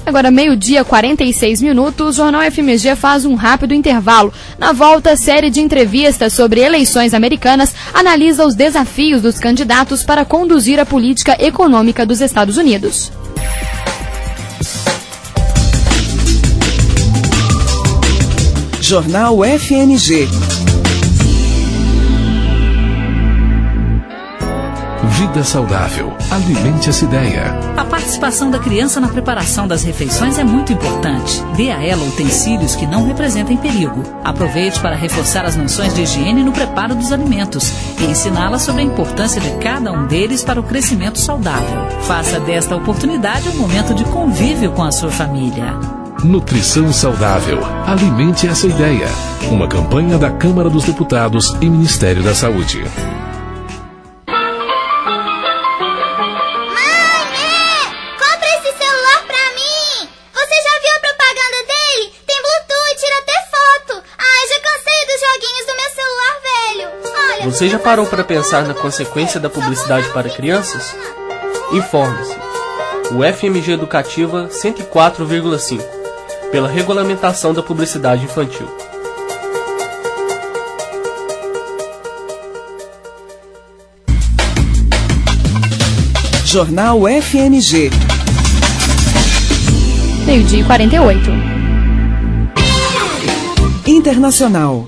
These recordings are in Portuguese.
Agora 12h46, o Jornal FMG faz um rápido intervalo. Na volta, a série de entrevistas sobre eleições americanas analisa os desafios dos candidatos para conduzir a política econômica dos Estados Unidos. Jornal FMG. Vida saudável. Alimente essa ideia. A participação da criança na preparação das refeições é muito importante. Dê a ela utensílios que não representem perigo. Aproveite para reforçar as noções de higiene no preparo dos alimentos e ensiná-la sobre a importância de cada um deles para o crescimento saudável. Faça desta oportunidade um momento de convívio com a sua família. Nutrição saudável. Alimente essa ideia. Uma campanha da Câmara dos Deputados e Ministério da Saúde. Você já parou para pensar na consequência da publicidade para crianças? Informe-se. O FMG Educativa 104,5, pela regulamentação da publicidade infantil. Jornal FMG. 12h48. Internacional.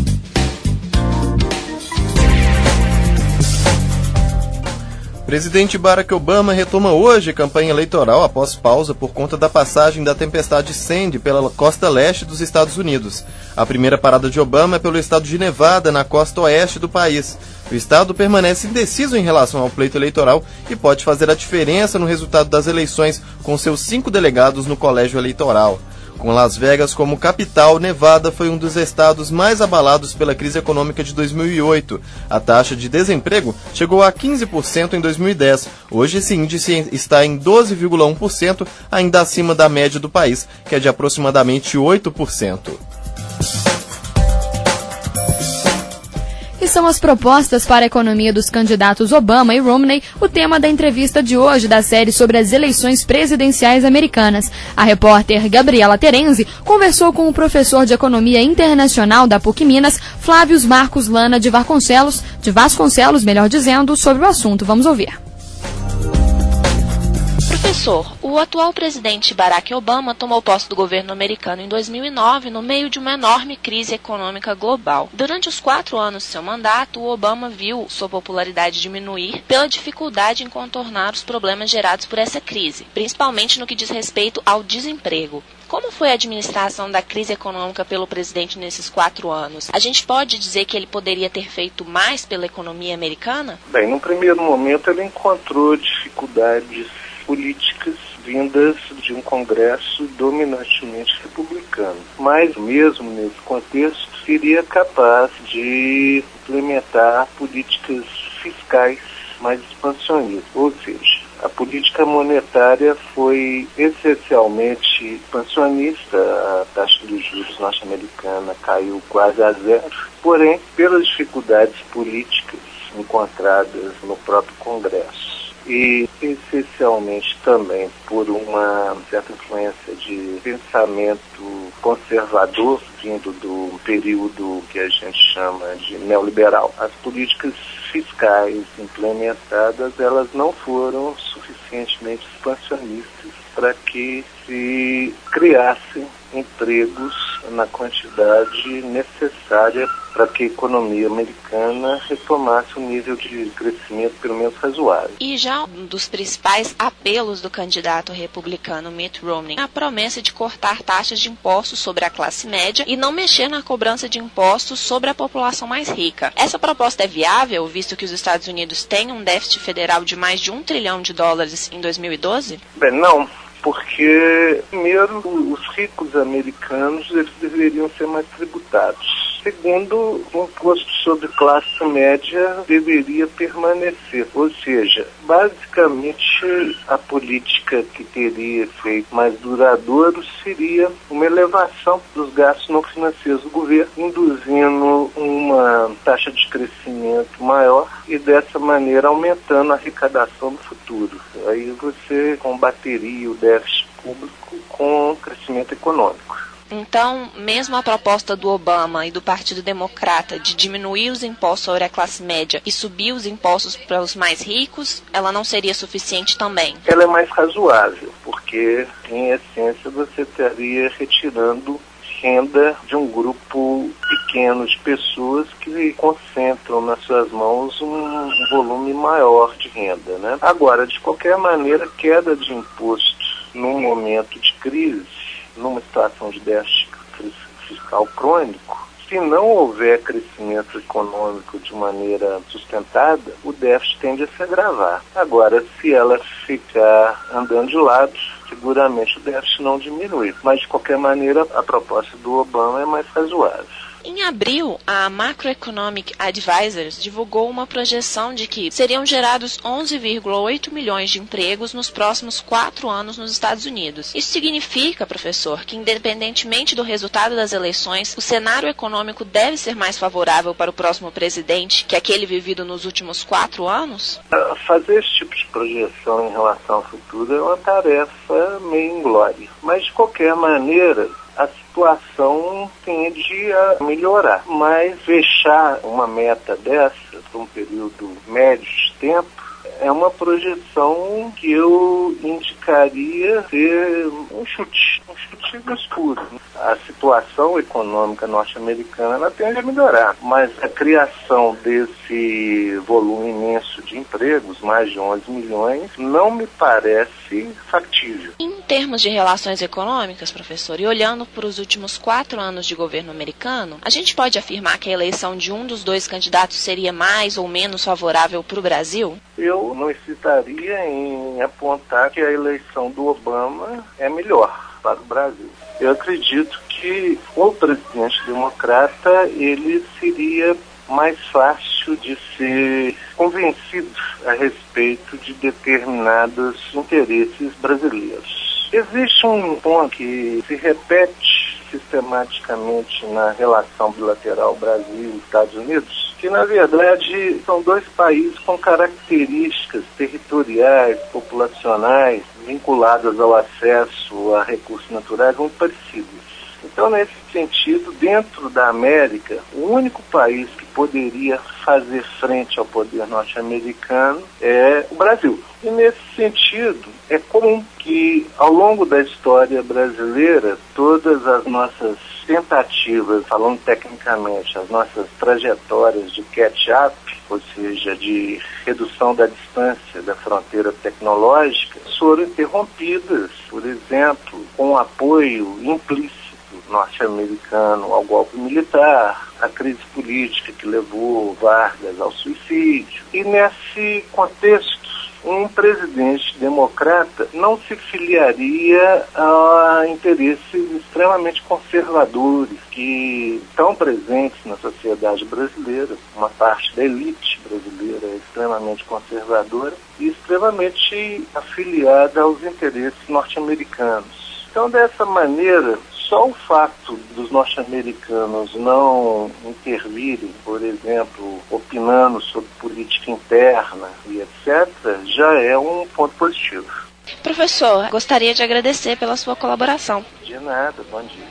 Presidente Barack Obama retoma hoje a campanha eleitoral após pausa por conta da passagem da tempestade Sandy pela costa leste dos Estados Unidos. A primeira parada de Obama é pelo estado de Nevada, na costa oeste do país. O estado permanece indeciso em relação ao pleito eleitoral e pode fazer a diferença no resultado das eleições com seus 5 delegados no colégio eleitoral. Com Las Vegas como capital, Nevada foi um dos estados mais abalados pela crise econômica de 2008. A taxa de desemprego chegou a 15% em 2010. Hoje esse índice está em 12,1%, ainda acima da média do país, que é de aproximadamente 8%. E são as propostas para a economia dos candidatos Obama e Romney o tema da entrevista de hoje da série sobre as eleições presidenciais americanas. A repórter Gabriela Terenzi conversou com o professor de Economia Internacional da PUC Minas, Flávio Marcos Lana de Vasconcelos, sobre o assunto. Vamos ouvir. Professor, o atual presidente Barack Obama tomou posse do governo americano em 2009 no meio de uma enorme crise econômica global. Durante os 4 anos de seu mandato, o Obama viu sua popularidade diminuir pela dificuldade em contornar os problemas gerados por essa crise, principalmente no que diz respeito ao desemprego. Como foi a administração da crise econômica pelo presidente nesses 4 anos? A gente pode dizer que ele poderia ter feito mais pela economia americana? Bem, no primeiro momento ele encontrou dificuldades políticas vindas de um Congresso dominantemente republicano. Mas, mesmo nesse contexto, seria capaz de implementar políticas fiscais mais expansionistas. Ou seja, a política monetária foi essencialmente expansionista, a taxa de juros norte-americana caiu quase a zero, porém, pelas dificuldades políticas encontradas no próprio Congresso, e essencialmente também por uma certa influência de pensamento conservador vindo do período que a gente chama de neoliberal. As políticas fiscais implementadas, elas não foram suficientemente expansionistas para que se criassem empregos na quantidade necessária para que a economia americana retomasse um nível de crescimento pelo menos razoável. E já um dos principais apelos do candidato republicano Mitt Romney, a promessa de cortar taxas de impostos sobre a classe média e não mexer na cobrança de impostos sobre a população mais rica. Essa proposta é viável, visto que os Estados Unidos têm um déficit federal de mais de $1 trilhão em 2012? Bem, não. Porque, primeiro, os ricos americanos eles deveriam ser mais tributados. Segundo, o imposto sobre classe média deveria permanecer. Ou seja, basicamente, a política que teria efeito mais duradouro seria uma elevação dos gastos não financeiros do governo, induzindo uma taxa de crescimento maior e, dessa maneira, aumentando a arrecadação no futuro. Aí você combateria o déficit público com crescimento econômico. Então, mesmo a proposta do Obama e do Partido Democrata de diminuir os impostos sobre a classe média e subir os impostos para os mais ricos, ela não seria suficiente também? Ela é mais razoável, porque, em essência, você estaria retirando renda de um grupo pequeno de pessoas que concentram nas suas mãos um volume maior de renda, né? Agora, de qualquer maneira, queda de imposto num momento de crise, numa situação de déficit fiscal crônico, se não houver crescimento econômico de maneira sustentada, o déficit tende a se agravar. Agora, se ela ficar andando de lado, seguramente o déficit não diminui. Mas, de qualquer maneira, a proposta do Obama é mais razoável. Em abril, a Macroeconomic Advisors divulgou uma projeção de que seriam gerados 11,8 milhões de empregos nos próximos 4 anos nos Estados Unidos. Isso significa, professor, que independentemente do resultado das eleições, o cenário econômico deve ser mais favorável para o próximo presidente que aquele vivido nos últimos 4 anos? Fazer esse tipo de projeção em relação ao futuro é uma tarefa meio inglória. Mas, de qualquer maneira, a situação tende a melhorar. Mas fechar uma meta dessa por um período médio de tempo é uma projeção que eu indicaria ser um chute no escuro. A situação econômica norte-americana ela tende a melhorar, mas a criação desse volume imenso de empregos, mais de 11 milhões, não me parece factível. Em termos de relações econômicas, professor, e olhando para os últimos 4 anos de governo americano, a gente pode afirmar que a eleição de um dos dois candidatos seria mais ou menos favorável para o Brasil? Eu não hesitaria em apontar que a eleição do Obama é melhor para o Brasil. Eu acredito que o presidente democrata ele seria mais fácil de ser convencido a respeito de determinados interesses brasileiros. Existe um ponto que se repete sistematicamente na relação bilateral Brasil e Estados Unidos, que na verdade são dois países com características territoriais, populacionais, vinculadas ao acesso a recursos naturais muito parecidos. Então, nesse sentido, dentro da América, o único país que poderia fazer frente ao poder norte-americano é o Brasil. E, nesse sentido, é comum que, ao longo da história brasileira, todas as nossas tentativas, falando tecnicamente, as nossas trajetórias de catch-up, ou seja, de redução da distância da fronteira tecnológica, foram interrompidas, por exemplo, com o apoio implícito norte-americano ao golpe militar, a crise política que levou Vargas ao suicídio. E nesse contexto, um presidente democrata não se filiaria a interesses extremamente conservadores que estão presentes na sociedade brasileira. Uma parte da elite brasileira é extremamente conservadora e extremamente afiliada aos interesses norte-americanos. Então, dessa maneira, só o fato dos norte-americanos não intervirem, por exemplo, opinando sobre política interna e etc., já é um ponto positivo. Professor, gostaria de agradecer pela sua colaboração. De nada, bom dia.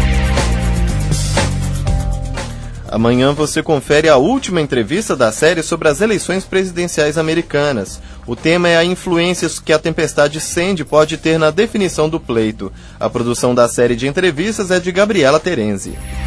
Amanhã você confere a última entrevista da série sobre as eleições presidenciais americanas. O tema é a influência que a tempestade Sandy pode ter na definição do pleito. A produção da série de entrevistas é de Gabriela Terenzi.